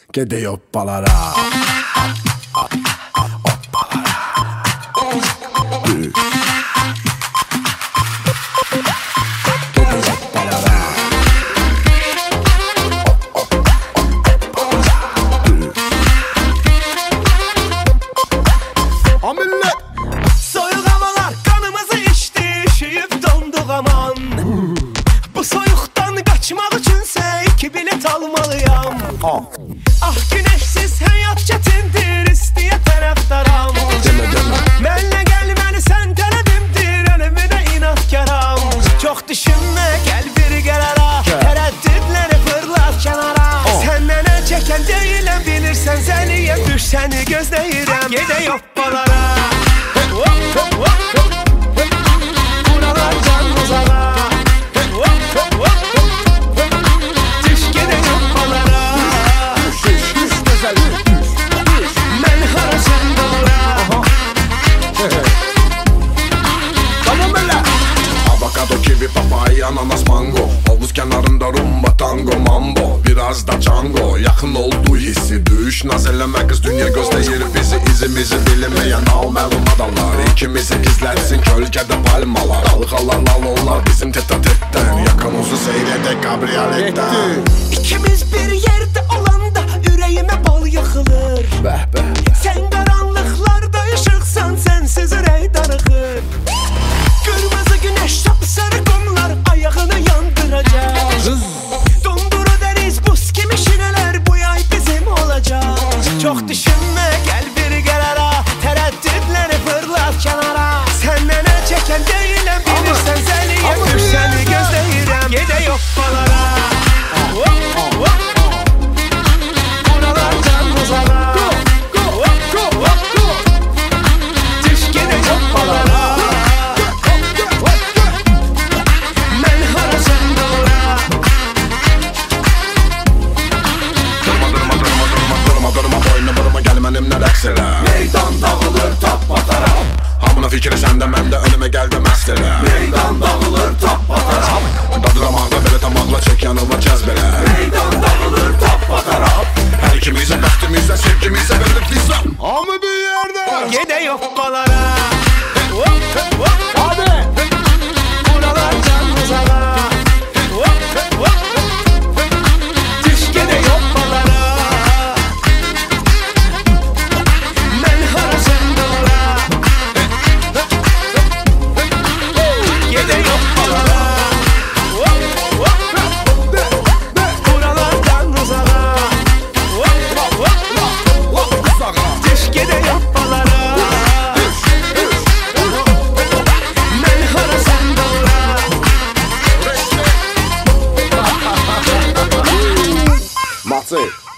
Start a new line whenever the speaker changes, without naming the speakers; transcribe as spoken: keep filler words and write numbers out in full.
Gedək hoppalara.
Soyuq havalar qanımızı içdi, üşüyüb donduq aman. Bu soyuqdan qaçmaq üçünsə iki bilet almalıyam. Ah güneşsiz həyat çətindir, istəyə tərəfdaram. Mənlə gəlməni sən tələbimdir, ölümünə inatkaram. Çox düşünmə, gəl bir qərara, tərəddüdləri fırlat kənara. Səndən əl çəkən deyiləm, bilirsən zəliyəm, düş səni gözləyirəm. Gedək hoppalara. Buralardan uzağa. Düş gedək hoppalara. Mən hara sən bura.
Avokado, kivi, papaya, ananas, mango. Havuz kenarında rumba, tango, mambo. Biraz da Django, yaxın oldu hissi. Düş, naz eləmə qız, dünya gözləyir bizi. İzimizi bilinməyən naməlum adamlar İkimizi izlətsin kölgədə palmalar. Dalğalar lal onlar bizim teta-tetdən. Yaxın olsun seyredək kabrioletdən.
İkimiz bir yerdə olanda ürəyimə bal yaxılır.
Bəh, bəh, bəh.
Sən qaranlıqlarda işıqsan, sənsiz ürək darıxır. Qırmızı günəş, sapsarı qumlar ayağını yandıracaq. Donduru dəniz, buz kimi şinələr bu yay bizim olacaq. Çox düşünmə, gəl bir qərara, tərəddüdləri fırlat kənara. Səndən əl çəkən deyiləm, bilirsən zəliyəm, düş səni gözləyirəm. Gedək hoppalara. Buralardan uzağa. Düş gedək hoppalara. Mən hara sən bura.
Durma, durma, durma, durma, durma, durma. Boynu vurma, gəl mənimlə rəqs elə.
Meydan dağılır, tap bataraq.
Hamının fikri səndə, məndə önümə gəldi məst elə.
Meydan dağılır, tap bataraq.
Dadıramaqla belə tamaqla çək yanıma cəzb elə.
Meydan dağılır, tap bataraq.
Hər ikimizə, bəxtimizə, sevgimizə verib bizəm. Hamı bir yerdə.
Gedək hoppalara. Hadi. Buralardan uzağa. Düş gedək hoppalara. Mən hara sən bura. Gedək hoppalara. Buralardan uzağa. Düş gedək hoppalara. Mən hara sən bura.
Maçı.